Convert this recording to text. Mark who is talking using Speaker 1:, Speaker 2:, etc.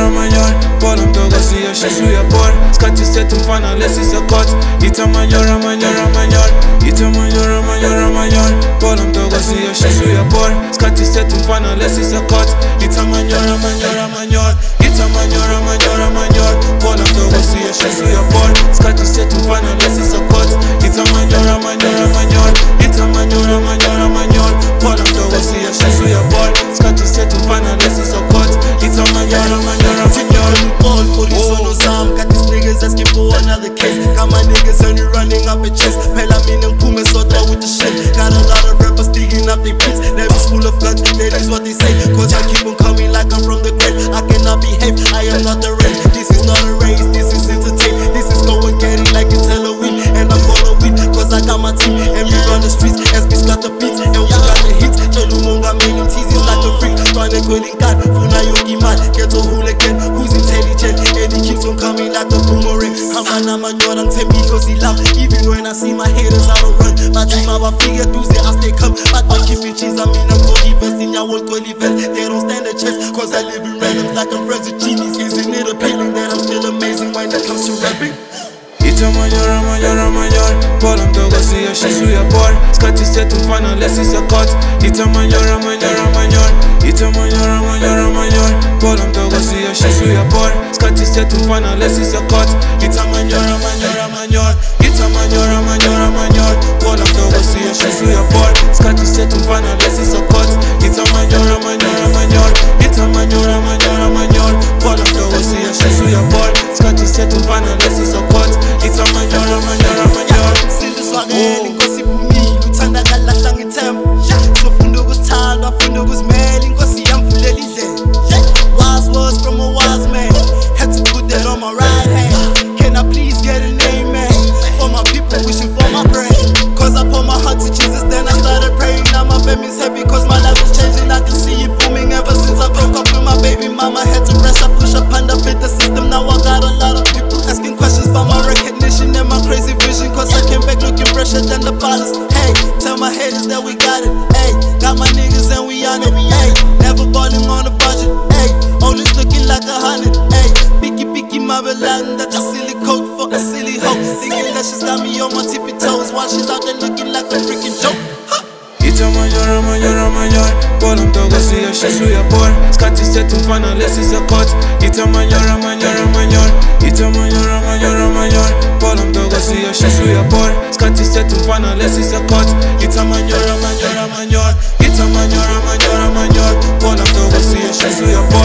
Speaker 1: manyora Bola mdogo siyo shishu ya bora Skati setu mfana lesi sakot Ita manyora Ita manyora Bola mdogo siyo shishu ya bora Skati setu mfana lesi sakot Ita manyora Ita manyora Bola mdogo siyo shishu ya bora Skati setu mfana lesi sakot Ita manyora Ita manyora Bola mdogo siyo shishu ya bora Skati setu mfana lesi sakot Ita manyora
Speaker 2: All for these sonos, got these niggas asking for another case. Got my niggas only running up a chest. Pela meaning pume sota with the shit. Got a lot of rappers digging up their pits. Never's full of guns, that is what they say. Cause I keep on coming like I'm from the grave. I cannot behave, I am not the rain. This is not a race, this is entertain. This is go and get it like it's Halloween. And I'm gonna win, cause I got my team. And we run the streets, SB's got the beats. And we got the hits. Cholumonga making teases like a freak. Trying to calling God, Funa Yogi man. Get a hooligan, who's intelligent. And he keeps on coming like a boomerang. Kamana manyora ngithemba idlozi lami. Even when I see my haters I don't run. Bathi mabafike duze as they come. But I keep it cheese, I mean I'm going invest in your world, going invest. They don't stand a chance, cause I live in random like I'm friends with genies. Isn't it appealing that I'm still amazing when it comes to rapping?
Speaker 1: Ita manyora Bola mdogo siyo shishu ya bora Skati setu mfana lesi sakot Ita manyora Ita manyora Bola mdogo siyo shishu ya bora Skati setu mfana lesi sakot Ita manyora Ita manyora Bola mdogo siyo shishu ya bora Skati setu mfana lesi sakot Ita manyora Ita manyora Bola mdogo siyo shishu ya bora Skati setu mfana lesi sakot Ita manyora
Speaker 2: Sindiswakele inkosi bumile uthanda kalahla ngithemba sofunda ukusithandwa funda ukusimela inkosi yamvulela indlela wise words from a wise man had to put that on my right hand can I please get an amen for my people wishing for my brain cause I put my heart to Jesus then I started praying now my family's happy cause my life is changing I can see it booming ever since I broke up with my baby mama had to rest I push up and up in the system now I got a lot of people asking questions about my recognition and my crazy vision cause I came back looking fresher than the ballast. Hey, tell my haters that we got it. Hey, got my niggas and we on it. Hey, never balling on a budget. Hey, always looking like 100. Hey, picky my Belatin, that's a silly coat for a silly hoe. Thinking that she's got me on my tippy toes while she's out there looking like a freaking joke.
Speaker 1: Ita manyora Bola mdogo siyo shishu ya bora Skati setu mfana lesi sakot Ita manyora Ita manyora Bola mdogo siyo shishu ya bora Skati setu mfana lesi sakot Ita manyora Ita manyora Bola mdogo siyo shishu ya bora